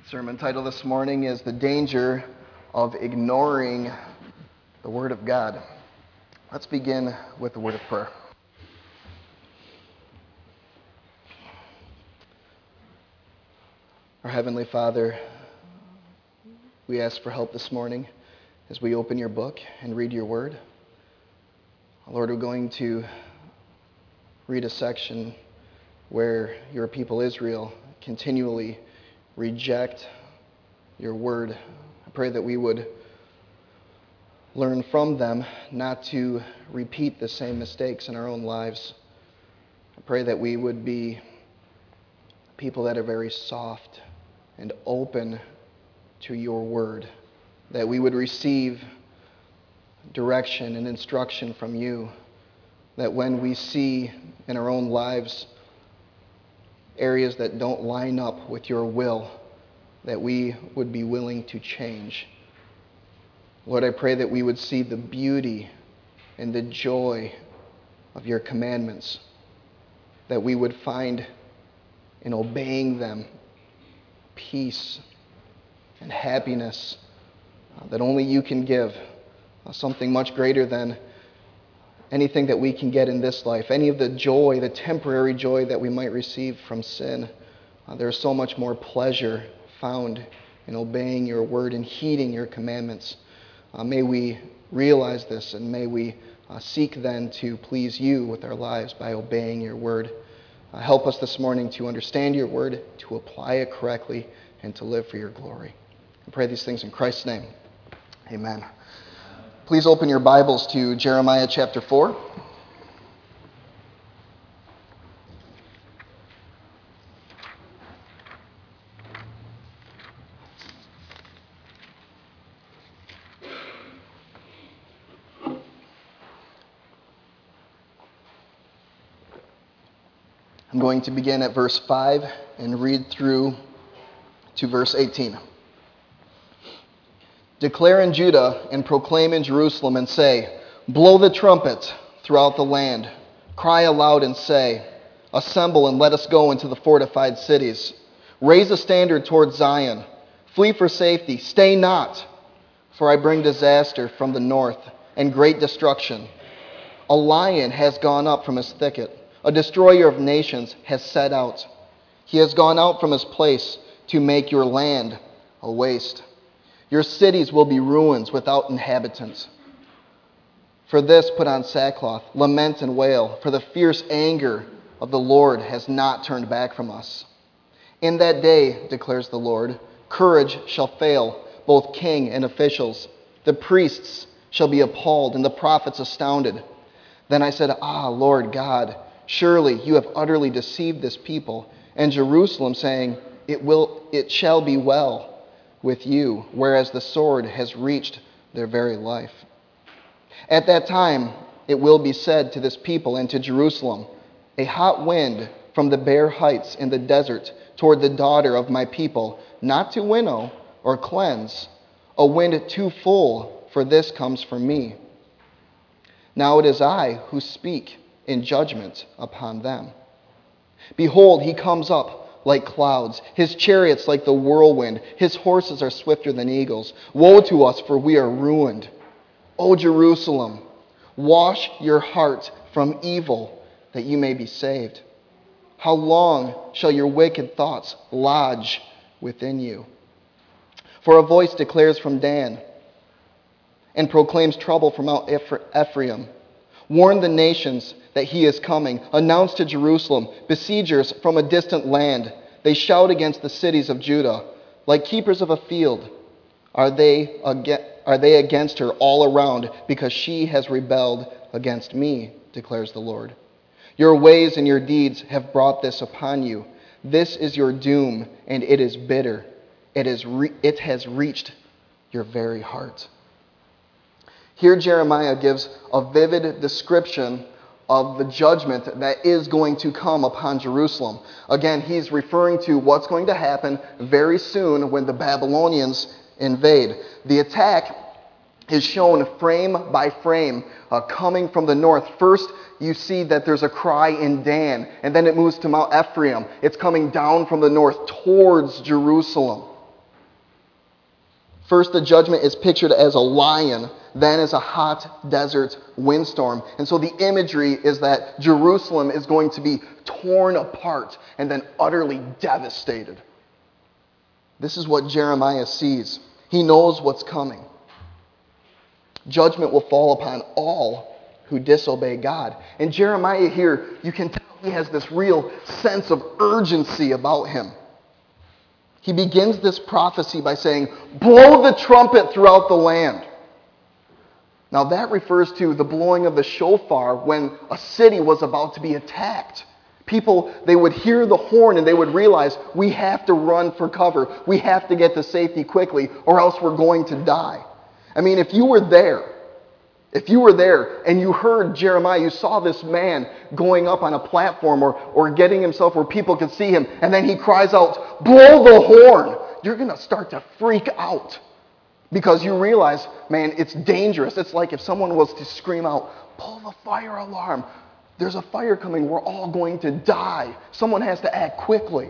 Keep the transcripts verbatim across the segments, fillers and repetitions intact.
Sermon title this morning is The Danger of Ignoring the Word of God. Let's begin with the word of prayer. Our Heavenly Father, we ask for help this morning as we open your book and read your word. Lord, we're going to read a section where your people Israel continually reject your word. I pray that we would learn from them not to repeat the same mistakes in our own lives. I pray that we would be people that are very soft and open to your word, that we would receive direction and instruction from you, that when we see in our own lives areas that don't line up with your will, that we would be willing to change. Lord, I pray that we would see the beauty and the joy of your commandments, that we would find in obeying them peace and happiness uh, that only you can give, uh, something much greater than anything that we can get in this life, any of the joy, the temporary joy that we might receive from sin. Uh, there is so much more pleasure found in obeying your word and heeding your commandments. Uh, may we realize this, and may we uh, seek then to please you with our lives by obeying your word. Uh, help us this morning to understand your word, to apply it correctly, and to live for your glory. I pray these things in Christ's name. Amen. Please open your Bibles to Jeremiah chapter four. I'm going to begin at verse five and read through to verse eighteen. Declare in Judah and proclaim in Jerusalem and say, blow the trumpet throughout the land. Cry aloud and say, assemble and let us go into the fortified cities. Raise a standard towards Zion. Flee for safety. Stay not, for I bring disaster from the north and great destruction. A lion has gone up from his thicket. A destroyer of nations has set out. He has gone out from his place to make your land a waste. Your cities will be ruins without inhabitants. For this put on sackcloth, lament and wail, for the fierce anger of the Lord has not turned back from us. In that day, declares the Lord, courage shall fail, both king and officials. The priests shall be appalled, and the prophets astounded. Then I said, ah, Lord God, surely you have utterly deceived this people, and Jerusalem, saying, it will, it shall be well with you, whereas the sword has reached their very life. At that time it will be said to this people and to Jerusalem, a hot wind from the bare heights in the desert toward the daughter of my people, not to winnow or cleanse, a wind too full, for this comes from me. Now it is I who speak in judgment upon them. Behold, he comes up like clouds, his chariots like the whirlwind, his horses are swifter than eagles. Woe to us, for we are ruined. O Jerusalem, wash your heart from evil, that you may be saved. How long shall your wicked thoughts lodge within you? For a voice declares from Dan, and proclaims trouble from Mount Ephraim. Warn the nations that he is coming. Announce to Jerusalem, besiegers from a distant land. They shout against the cities of Judah. Like keepers of a field, are they, are they against her all around, because she has rebelled against me, declares the Lord. Your ways and your deeds have brought this upon you. This is your doom, and it is bitter. It, is re- it has reached your very heart. Here Jeremiah gives a vivid description of the judgment that is going to come upon Jerusalem. Again, he's referring to what's going to happen very soon when the Babylonians invade. The attack is shown frame by frame, uh, coming from the north. First, you see that there's a cry in Dan, and then it moves to Mount Ephraim. It's coming down from the north towards Jerusalem. First, the judgment is pictured as a lion, then as a hot desert windstorm. And so the imagery is that Jerusalem is going to be torn apart and then utterly devastated. This is what Jeremiah sees. He knows what's coming. Judgment will fall upon all who disobey God. And Jeremiah here, you can tell he has this real sense of urgency about him. He begins this prophecy by saying, blow the trumpet throughout the land. Now that refers to the blowing of the shofar when a city was about to be attacked. People, they would hear the horn and they would realize, we have to run for cover. We have to get to safety quickly or else we're going to die. I mean, if you were there, if you were there and you heard Jeremiah, you saw this man going up on a platform or, or getting himself where people could see him, and then he cries out, blow the horn, you're going to start to freak out because you realize, man, it's dangerous. It's like if someone was to scream out, pull the fire alarm. There's a fire coming. We're all going to die. Someone has to act quickly.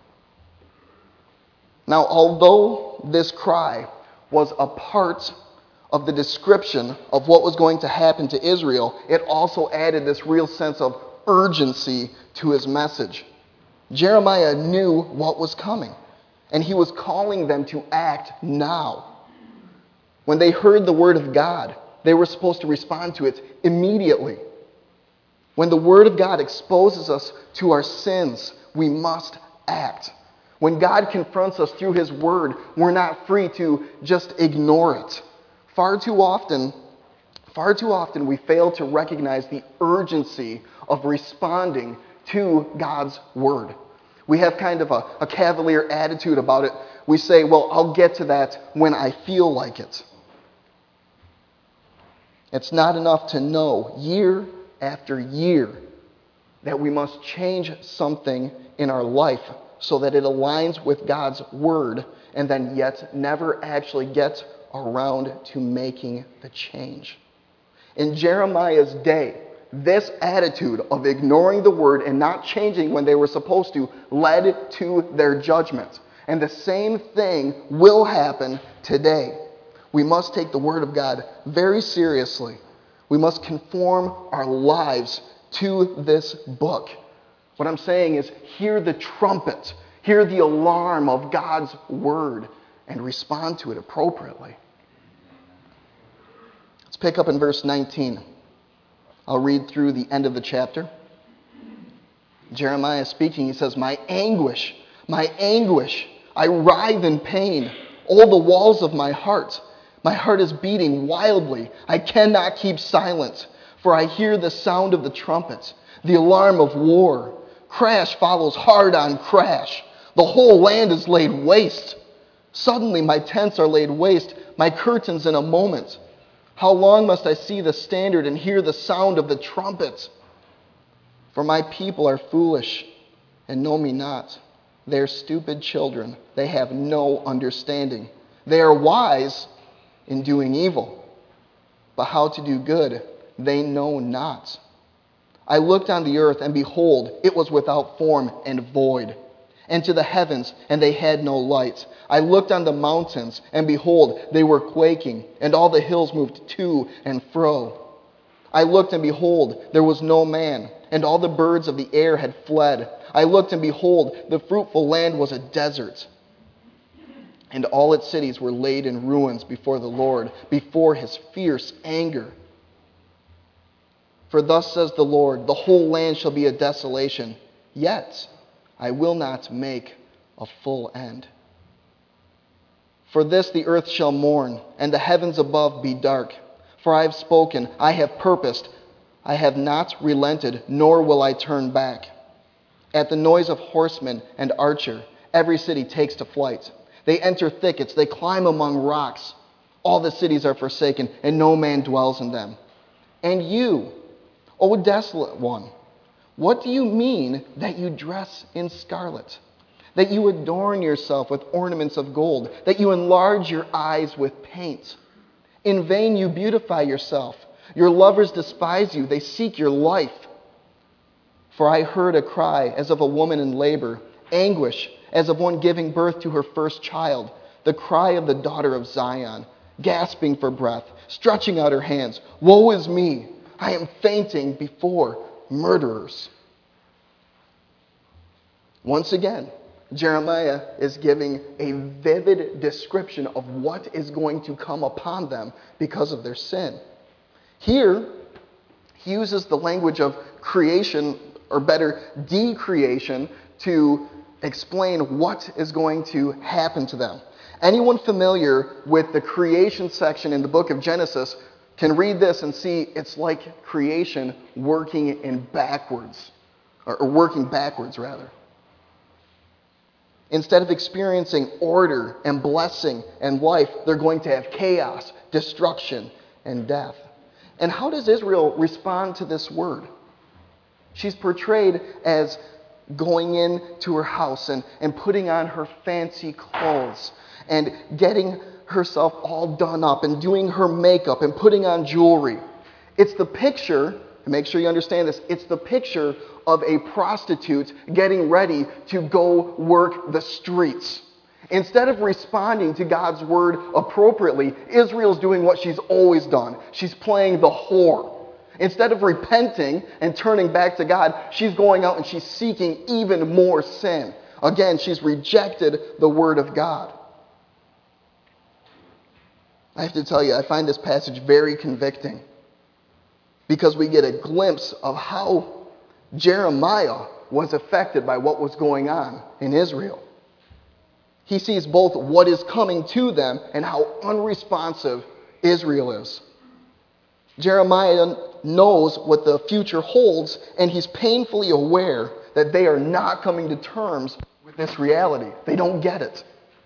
Now, although this cry was a part of the description of what was going to happen to Israel, it also added this real sense of urgency to his message. Jeremiah knew what was coming, and he was calling them to act now. When they heard the word of God, they were supposed to respond to it immediately. When the word of God exposes us to our sins, we must act. When God confronts us through his word, we're not free to just ignore it. Far too often, far too often we fail to recognize the urgency of responding to God's word. We have kind of a, a cavalier attitude about it. We say, well, I'll get to that when I feel like it. It's not enough to know year after year that we must change something in our life so that it aligns with God's word and then yet never actually get around to making the change. In Jeremiah's day, this attitude of ignoring the word and not changing when they were supposed to led to their judgment. And the same thing will happen today. We must take the word of God very seriously. We must conform our lives to this book. What I'm saying is, hear the trumpet, hear the alarm of God's word, and respond to it appropriately. Let's pick up in verse nineteen. I'll read through the end of the chapter. Jeremiah speaking, he says, My anguish, my anguish, I writhe in pain, all the walls of my heart. My heart is beating wildly. I cannot keep silent, for I hear the sound of the trumpet, the alarm of war. Crash follows hard on crash. The whole land is laid waste. Suddenly my tents are laid waste, my curtains in a moment. How long must I see the standard and hear the sound of the trumpet? For my people are foolish and know me not. They are stupid children. They have no understanding. They are wise in doing evil, but how to do good they know not. I looked on the earth, and behold, it was without form and void, and to the heavens, and they had no light. I looked on the mountains, and behold, they were quaking, and all the hills moved to and fro. I looked, and behold, there was no man, and all the birds of the air had fled. I looked, and behold, the fruitful land was a desert, and all its cities were laid in ruins before the Lord, before his fierce anger. For thus says the Lord, the whole land shall be a desolation, yet I will not make a full end. For this the earth shall mourn, and the heavens above be dark. For I have spoken, I have purposed, I have not relented, nor will I turn back. At the noise of horseman and archer, every city takes to flight. They enter thickets, they climb among rocks. All the cities are forsaken, and no man dwells in them. And you, O desolate one, what do you mean that you dress in scarlet? That you adorn yourself with ornaments of gold? That you enlarge your eyes with paint? In vain you beautify yourself. Your lovers despise you. They seek your life. For I heard a cry as of a woman in labor, anguish as of one giving birth to her first child. the cry of the daughter of Zion, gasping for breath, stretching out her hands. Woe is me! I am fainting before murderers. Once again, Jeremiah is giving a vivid description of what is going to come upon them because of their sin. Here, he uses the language of creation, or better, decreation, to explain what is going to happen to them. Anyone familiar with the creation section in the book of Genesis can read this and see it's like creation working in backwards, or working backwards rather. Instead of experiencing order and blessing and life, they're going to have chaos, destruction, and death. And how does Israel respond to this word? She's portrayed as going into her house and, and putting on her fancy clothes and getting herself all done up and doing her makeup and putting on jewelry. It's the picture, and make sure you understand this, it's the picture of a prostitute getting ready to go work the streets. Instead of responding to God's word appropriately, Israel's doing what she's always done. She's playing the whore. Instead of repenting and turning back to God, she's going out and she's seeking even more sin. Again, she's rejected the word of God. I have to tell you, I find this passage very convicting because we get a glimpse of how Jeremiah was affected by what was going on in Israel. He sees both what is coming to them and how unresponsive Israel is. Jeremiah knows what the future holds, and he's painfully aware that they are not coming to terms with this reality. They don't get it.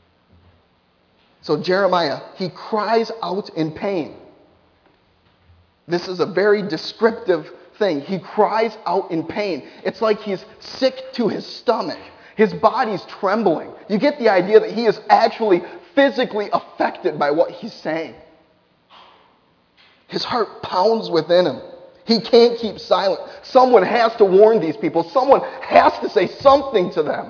So Jeremiah, he cries out in pain. This is a very descriptive thing. He cries out in pain. It's like he's sick to his stomach. His body's trembling. You get the idea that he is actually physically affected by what he's saying. His heart pounds within him. He can't keep silent. Someone has to warn these people. Someone has to say something to them.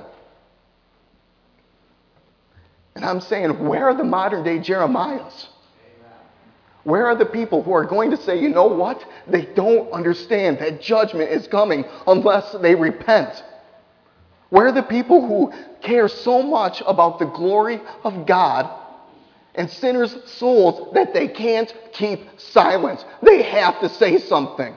And I'm saying, where are the modern day Jeremiahs? Where are the people who are going to say, you know what? They don't understand that judgment is coming unless they repent. Where are the people who care so much about the glory of God and sinners' souls that they can't keep silent? They have to say something.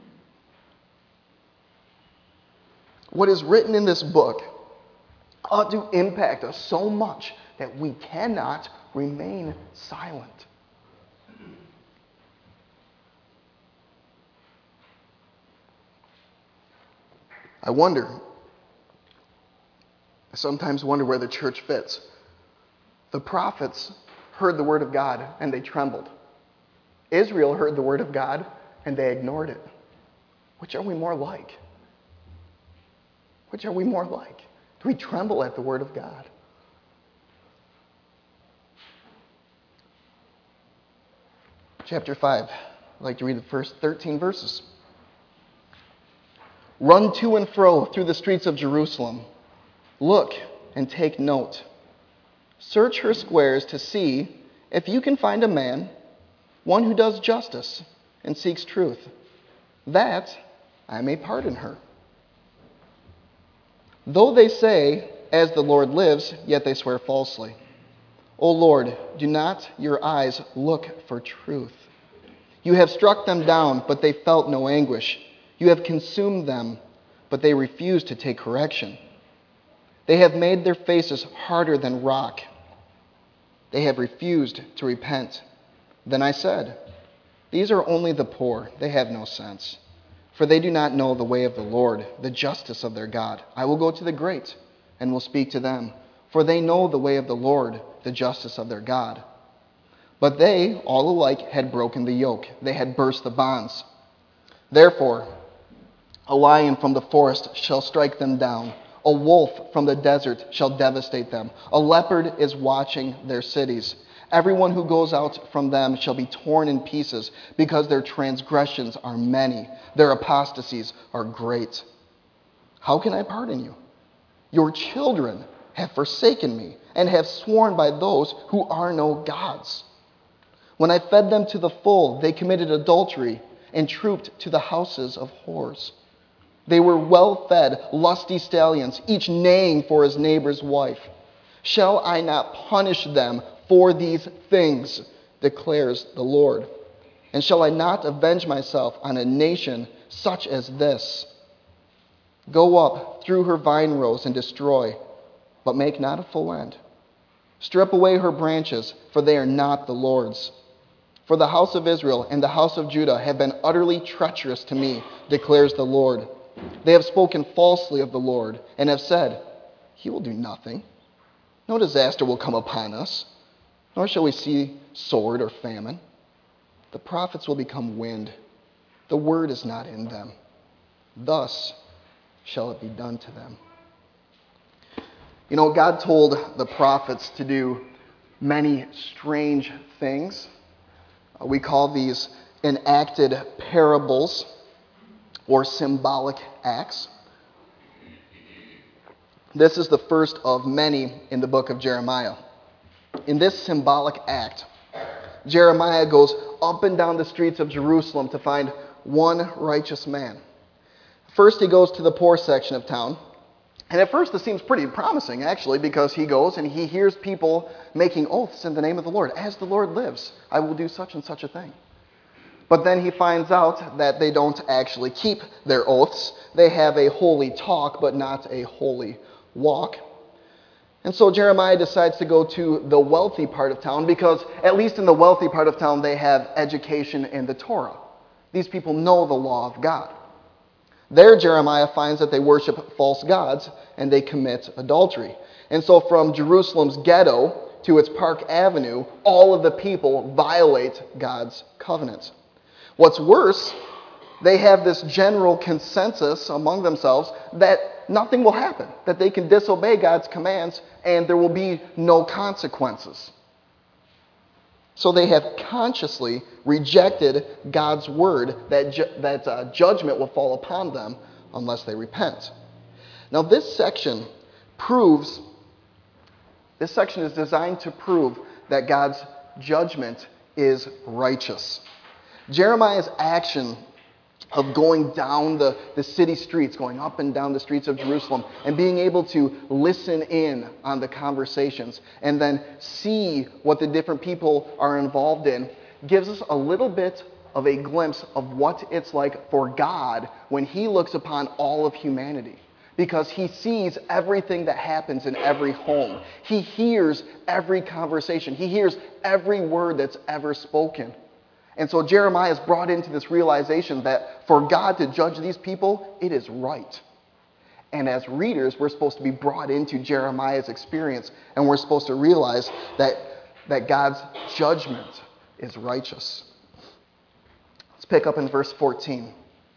What is written in this book ought to impact us so much that we cannot remain silent. I wonder, I sometimes wonder where the church fits. The prophets heard the word of God and they trembled. Israel heard the word of God and they ignored it. Which are we more like? Which are we more like? Do we tremble at the word of God? Chapter five. I'd like to read the first thirteen verses. Run to and fro through the streets of Jerusalem. Look and take note. Search her squares to see if you can find a man, one who does justice and seeks truth, that I may pardon her. Though they say, as the Lord lives, yet they swear falsely. O Lord, do not your eyes look for truth? You have struck them down, but they felt no anguish. You have consumed them, but they refused to take correction. They have made their faces harder than rock. They have refused to repent. Then I said, these are only the poor. They have no sense. For they do not know the way of the Lord, the justice of their God. I will go to the great and will speak to them. For they know the way of the Lord, the justice of their God. But they, all alike, had broken the yoke. They had burst the bonds. Therefore, a lion from the forest shall strike them down. A wolf from the desert shall devastate them. A leopard is watching their cities. Everyone who goes out from them shall be torn in pieces, because their transgressions are many. Their apostasies are great. How can I pardon you? Your children have forsaken me and have sworn by those who are no gods. When I fed them to the full, they committed adultery and trooped to the houses of whores. They were well-fed, lusty stallions, each neighing for his neighbor's wife. Shall I not punish them for these things, declares the Lord? And shall I not avenge myself on a nation such as this? Go up through her vine rows and destroy, but make not a full end. Strip away her branches, for they are not the Lord's. For the house of Israel and the house of Judah have been utterly treacherous to me, declares the Lord. They have spoken falsely of the Lord and have said, He will do nothing. No disaster will come upon us, nor shall we see sword or famine. The prophets will become wind. The word is not in them. Thus shall it be done to them. You know, God told the prophets to do many strange things. We call these enacted parables or symbolic acts. This is the first of many in the book of Jeremiah. In this symbolic act, Jeremiah goes up and down the streets of Jerusalem to find one righteous man. First, he goes to the poor section of town. And at first, this seems pretty promising, actually, because he goes and he hears people making oaths in the name of the Lord. As the Lord lives, I will do such and such a thing. But then he finds out that they don't actually keep their oaths. They have a holy talk, but not a holy walk. And so Jeremiah decides to go to the wealthy part of town because, at least in the wealthy part of town, they have education in the Torah. These people know the law of God. There, Jeremiah finds that they worship false gods and they commit adultery. And so from Jerusalem's ghetto to its Park Avenue, all of the people violate God's covenant. What's worse, they have this general consensus among themselves that nothing will happen, that they can disobey God's commands and there will be no consequences. So they have consciously rejected God's word that, ju- that uh, judgment will fall upon them unless they repent. Now this section proves, this section is designed to prove that God's judgment is righteous. Jeremiah's action of going down the, the city streets, going up and down the streets of Jerusalem, and being able to listen in on the conversations and then see what the different people are involved in, gives us a little bit of a glimpse of what it's like for God when he looks upon all of humanity. Because he sees everything that happens in every home. He hears every conversation. He hears every word that's ever spoken. And so Jeremiah is brought into this realization that for God to judge these people, it is right. And as readers, we're supposed to be brought into Jeremiah's experience, and we're supposed to realize that, that God's judgment is righteous. Let's pick up in verse fourteen.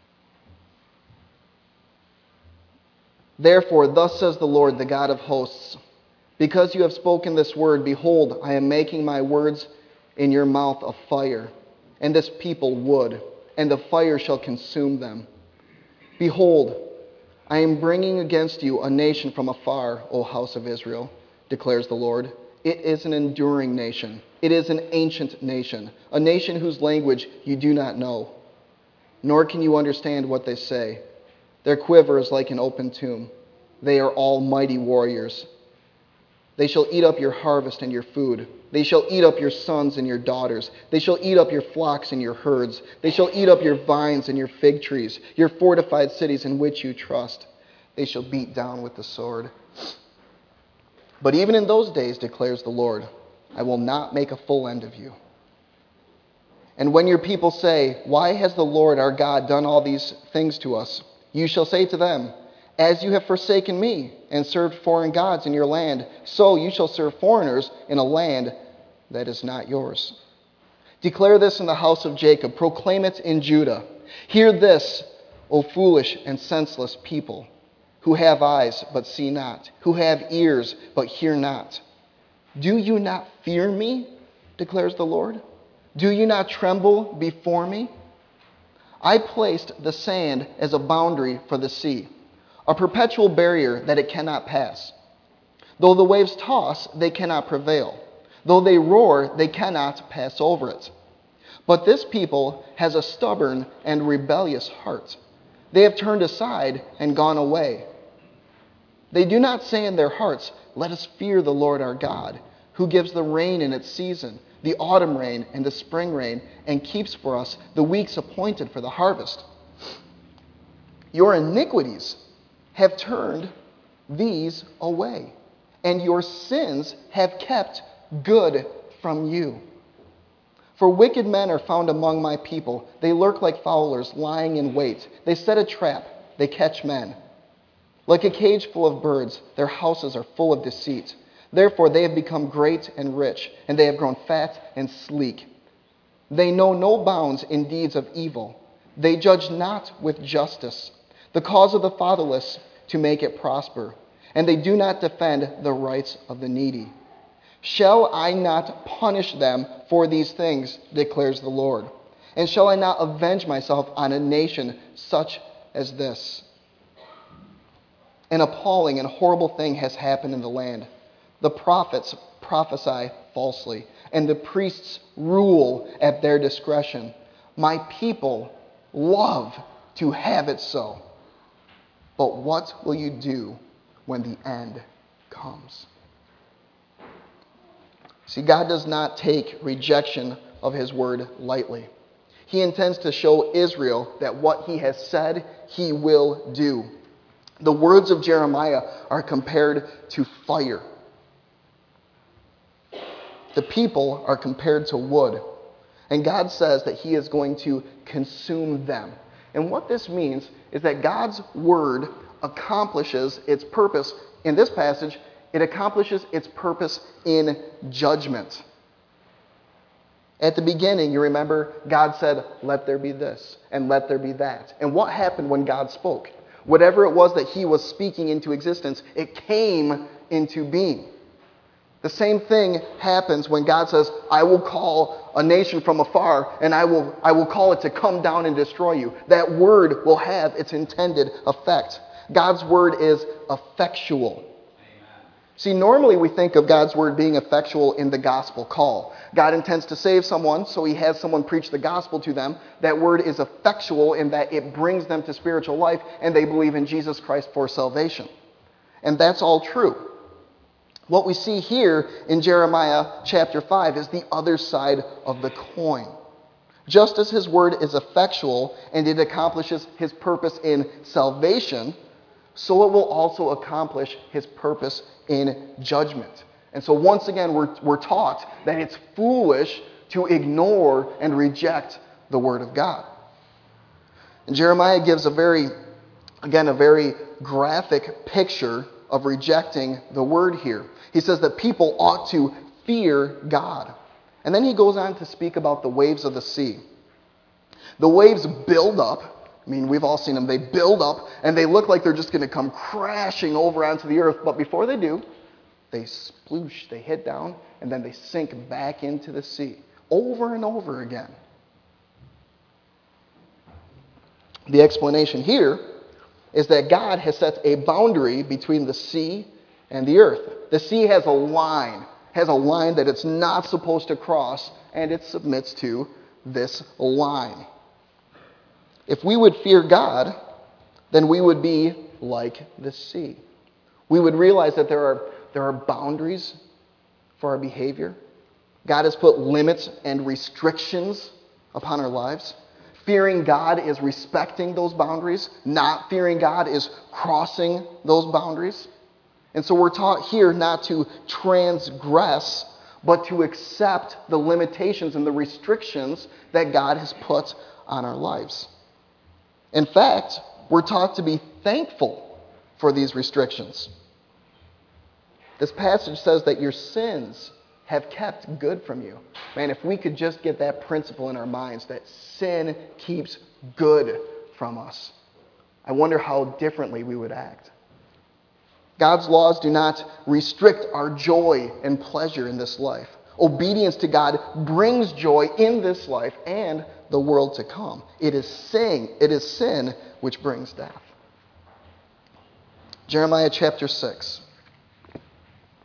Therefore, thus says the Lord, the God of hosts, because you have spoken this word, behold, I am making my words in your mouth a fire, and this people wood, and the fire shall consume them. Behold, I am bringing against you a nation from afar, O house of Israel, declares the Lord. It is an enduring nation. It is an ancient nation, a nation whose language you do not know, nor can you understand what they say. Their quiver is like an open tomb. They are all mighty warriors. They shall eat up your harvest and your food. They shall eat up your sons and your daughters. They shall eat up your flocks and your herds. They shall eat up your vines and your fig trees, your fortified cities in which you trust. They shall beat down with the sword. But even in those days, declares the Lord, I will not make a full end of you. And when your people say, why has the Lord our God done all these things to us? You shall say to them, as you have forsaken me and served foreign gods in your land, so you shall serve foreigners in a land that is not yours. Declare this in the house of Jacob. Proclaim it in Judah. Hear this, O foolish and senseless people, who have eyes but see not, who have ears but hear not. Do you not fear me, declares the Lord? Do you not tremble before me? I placed the sand as a boundary for the sea, a perpetual barrier that it cannot pass. Though the waves toss, they cannot prevail. Though they roar, they cannot pass over it. But this people has a stubborn and rebellious heart. They have turned aside and gone away. They do not say in their hearts, "Let us fear the Lord our God, who gives the rain in its season, the autumn rain and the spring rain, and keeps for us the weeks appointed for the harvest." Your iniquities have turned these away, and your sins have kept good from you. For wicked men are found among my people. They lurk like fowlers, lying in wait. They set a trap. They catch men. Like a cage full of birds, their houses are full of deceit. Therefore they have become great and rich, and they have grown fat and sleek. They know no bounds in deeds of evil. They judge not with justice, the cause of the fatherless to make it prosper, and they do not defend the rights of the needy. Shall I not punish them for these things, declares the Lord? And shall I not avenge myself on a nation such as this? An appalling and horrible thing has happened in the land. The prophets prophesy falsely, and the priests rule at their discretion. My people love to have it so. But what will you do when the end comes? See, God does not take rejection of his word lightly. He intends to show Israel that what he has said, he will do. The words of Jeremiah are compared to fire. The people are compared to wood. And God says that he is going to consume them. And what this means is that God's word accomplishes its purpose. In this passage, it accomplishes its purpose in judgment. At the beginning, you remember, God said, "Let there be this, and let there be that." And what happened when God spoke? Whatever it was that he was speaking into existence, it came into being. The same thing happens when God says, "I will call a nation from afar, and I will, I will call it to come down and destroy you." That word will have its intended effect. God's word is effectual. See, normally we think of God's word being effectual in the gospel call. God intends to save someone, so he has someone preach the gospel to them. That word is effectual in that it brings them to spiritual life, and they believe in Jesus Christ for salvation. And that's all true. What we see here in Jeremiah chapter five is the other side of the coin. Just as his word is effectual and it accomplishes his purpose in salvation, so it will also accomplish his purpose in judgment. And so once again, we're, we're taught that it's foolish to ignore and reject the word of God. And Jeremiah gives a very, again, a very graphic picture of rejecting the word here. He says that people ought to fear God. And then he goes on to speak about the waves of the sea. The waves build up. I mean, we've all seen them. They build up, and they look like they're just going to come crashing over onto the earth. But before they do, they sploosh, they hit down, and then they sink back into the sea over and over again. The explanation here is that God has set a boundary between the sea and the earth. The sea has a line, has a line that it's not supposed to cross, and it submits to this line. If we would fear God, then we would be like the sea. We would realize that there are, there are boundaries for our behavior. God has put limits and restrictions upon our lives. Fearing God is respecting those boundaries. Not fearing God is crossing those boundaries. And so we're taught here not to transgress, but to accept the limitations and the restrictions that God has put on our lives. In fact, we're taught to be thankful for these restrictions. This passage says that your sins have kept good from you. Man, if we could just get that principle in our minds, that sin keeps good from us, I wonder how differently we would act. God's laws do not restrict our joy and pleasure in this life. Obedience to God brings joy in this life and the world to come. It is sin, it is sin which brings death. Jeremiah chapter six.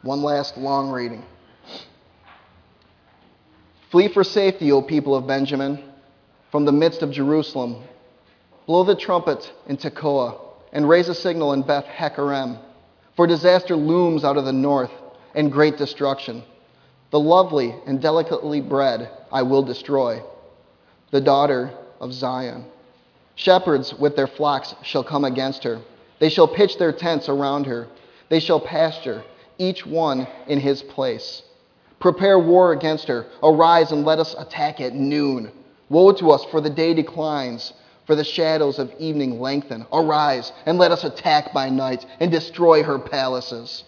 One last long reading. Flee for safety, O people of Benjamin, from the midst of Jerusalem. Blow the trumpet in Tekoa, and raise a signal in Beth Hakerem. For disaster looms out of the north, and great destruction. The lovely and delicately bred I will destroy, the daughter of Zion. Shepherds with their flocks shall come against her. They shall pitch their tents around her. They shall pasture, each one in his place. Prepare war against her. Arise and let us attack at noon. Woe to us, for the day declines, for the shadows of evening lengthen. Arise and let us attack by night and destroy her palaces.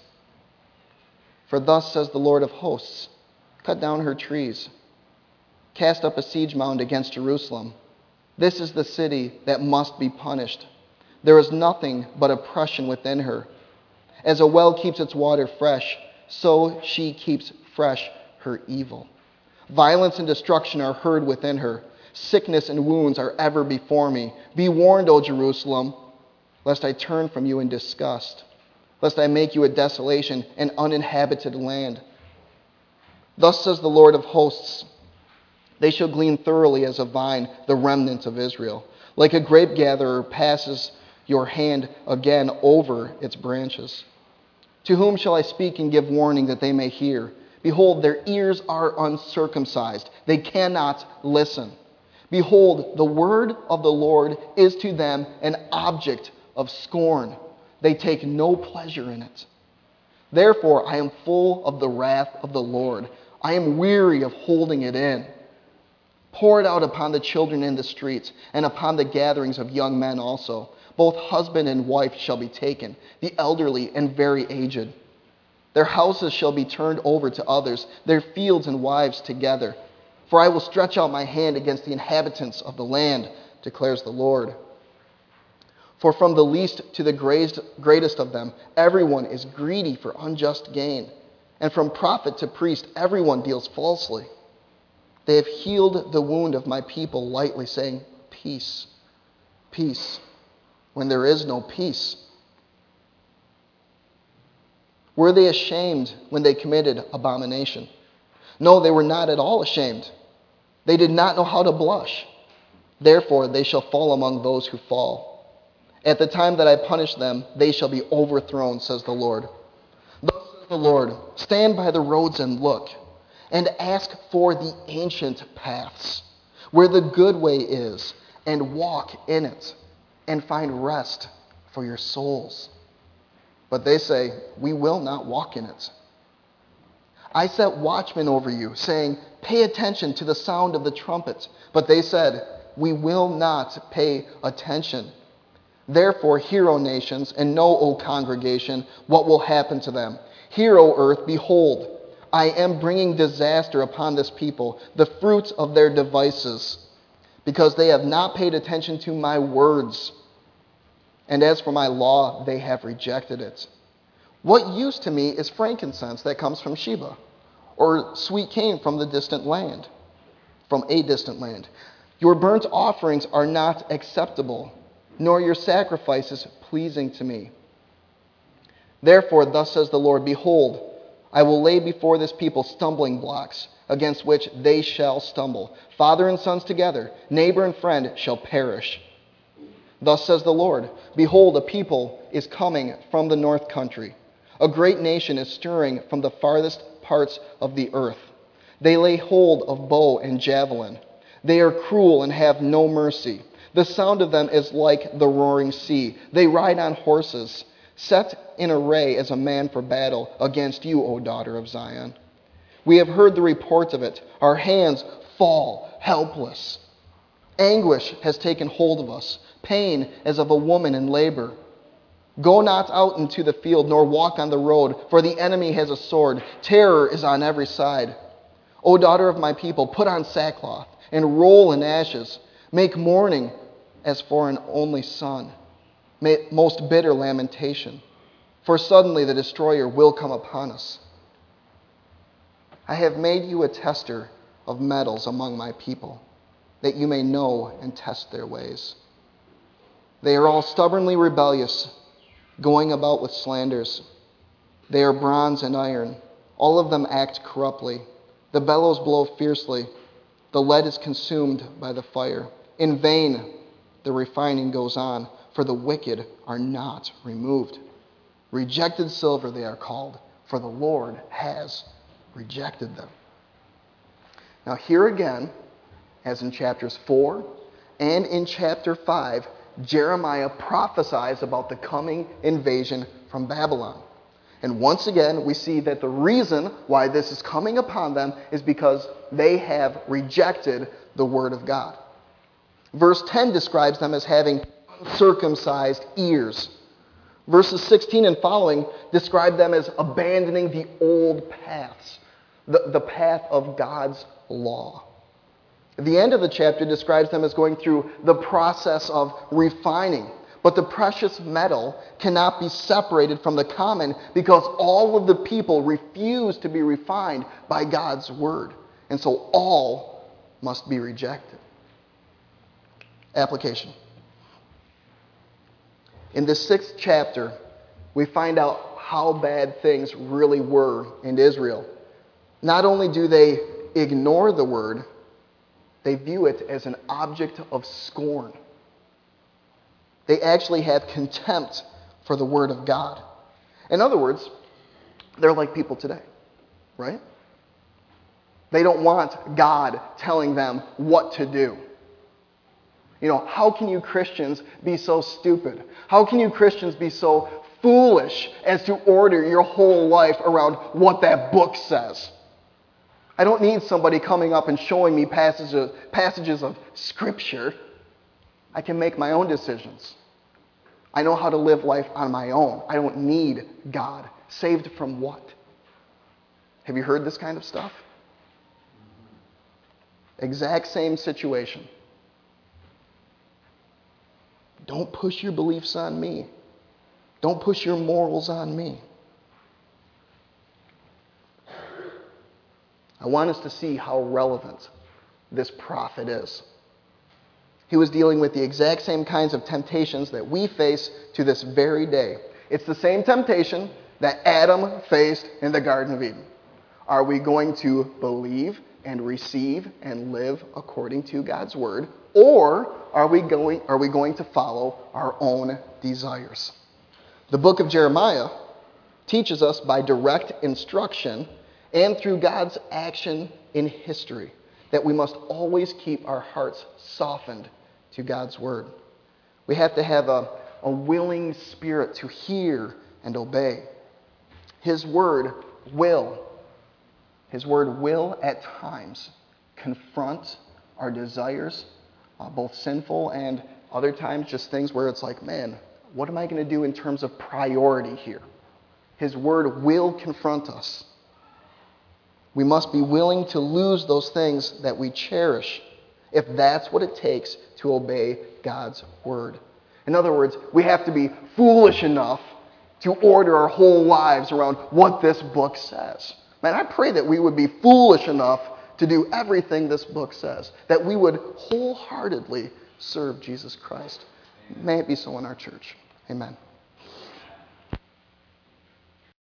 For thus says the Lord of hosts, cut down her trees, cast up a siege mound against Jerusalem. This is the city that must be punished. There is nothing but oppression within her. As a well keeps its water fresh, so she keeps fresh her evil. Violence and destruction are heard within her. Sickness and wounds are ever before me. Be warned, O Jerusalem, lest I turn from you in disgust, lest I make you a desolation, an uninhabited land. Thus says the Lord of hosts, they shall glean thoroughly as a vine the remnant of Israel. Like a grape gatherer passes your hand again over its branches. To whom shall I speak and give warning that they may hear? Behold, their ears are uncircumcised. They cannot listen. Behold, the word of the Lord is to them an object of scorn. They take no pleasure in it. Therefore, I am full of the wrath of the Lord. I am weary of holding it in. Pour it out upon the children in the streets and upon the gatherings of young men also. Both husband and wife shall be taken, the elderly and very aged. Their houses shall be turned over to others, their fields and wives together. For I will stretch out my hand against the inhabitants of the land, declares the Lord. For from the least to the greatest of them, everyone is greedy for unjust gain. And from prophet to priest, everyone deals falsely. They have healed the wound of my people lightly, saying, peace, peace, when there is no peace. Were they ashamed when they committed abomination? No, they were not at all ashamed. They did not know how to blush. Therefore, they shall fall among those who fall. At the time that I punish them, they shall be overthrown, says the Lord. Thus says the Lord, stand by the roads and look, and ask for the ancient paths, where the good way is, and walk in it, and find rest for your souls. But they say, we will not walk in it. I set watchmen over you, saying, pay attention to the sound of the trumpet. But they said, we will not pay attention. Therefore, hear, O nations, and know, O congregation, what will happen to them. Hear, O earth, behold, I am bringing disaster upon this people, the fruits of their devices, because they have not paid attention to my words. And as for my law, they have rejected it. What use to me is frankincense that comes from Sheba, or sweet cane from the distant land, from a distant land? Your burnt offerings are not acceptable, nor your sacrifices pleasing to me. Therefore, thus says the Lord, behold, I will lay before this people stumbling blocks, against which they shall stumble. Father and sons together, neighbor and friend shall perish. Thus says the Lord, behold, a people is coming from the north country. A great nation is stirring from the farthest parts of the earth. They lay hold of bow and javelin. They are cruel and have no mercy. The sound of them is like the roaring sea. They ride on horses, set in array as a man for battle against you, O daughter of Zion. We have heard the report of it. Our hands fall helpless. Anguish has taken hold of us, pain as of a woman in labor. Go not out into the field, nor walk on the road, for the enemy has a sword. Terror is on every side. O daughter of my people, put on sackcloth and roll in ashes. Make mourning as for an only son. May most bitter lamentation, for suddenly the destroyer will come upon us. I have made you a tester of metals among my people, that you may know and test their ways. They are all stubbornly rebellious, going about with slanders. They are bronze and iron. All of them act corruptly. The bellows blow fiercely. The lead is consumed by the fire. In vain the refining goes on, for the wicked are not removed. Rejected silver they are called, for the Lord has rejected them. Now here again, as in chapters four and in chapter five, Jeremiah prophesies about the coming invasion from Babylon. And once again, we see that the reason why this is coming upon them is because they have rejected the word of God. Verse ten describes them as having uncircumcised ears. Verses sixteen and following describe them as abandoning the old paths, the, the path of God's law. The end of the chapter describes them as going through the process of refining. But the precious metal cannot be separated from the common because all of the people refuse to be refined by God's word. And so all must be rejected. Application. In this sixth chapter, we find out how bad things really were in Israel. Not only do they ignore the word, they view it as an object of scorn. They actually have contempt for the word of God. In other words, they're like people today, right? They don't want God telling them what to do. You know, how can you Christians be so stupid? How can you Christians be so foolish as to order your whole life around what that book says? I don't need somebody coming up and showing me passages, passages of Scripture. I can make my own decisions. I know how to live life on my own. I don't need God. Saved from what? Have you heard this kind of stuff? Exact same situation. Don't push your beliefs on me. Don't push your morals on me. I want us to see how relevant this prophet is. He was dealing with the exact same kinds of temptations that we face to this very day. It's the same temptation that Adam faced in the Garden of Eden. Are we going to believe and receive and live according to God's word, or are we going, are we going to follow our own desires? The book of Jeremiah teaches us by direct instruction and through God's action in history that we must always keep our hearts softened to God's word. We have to have a, a willing spirit to hear and obey. His word will, his word will at times confront our desires, uh, both sinful and other times just things where it's like, man, what am I going to do in terms of priority here? His word will confront us. We must be willing to lose those things that we cherish if that's what it takes to obey God's word. In other words, we have to be foolish enough to order our whole lives around what this book says. Man, I pray that we would be foolish enough to do everything this book says, that we would wholeheartedly serve Jesus Christ. May it be so in our church. Amen.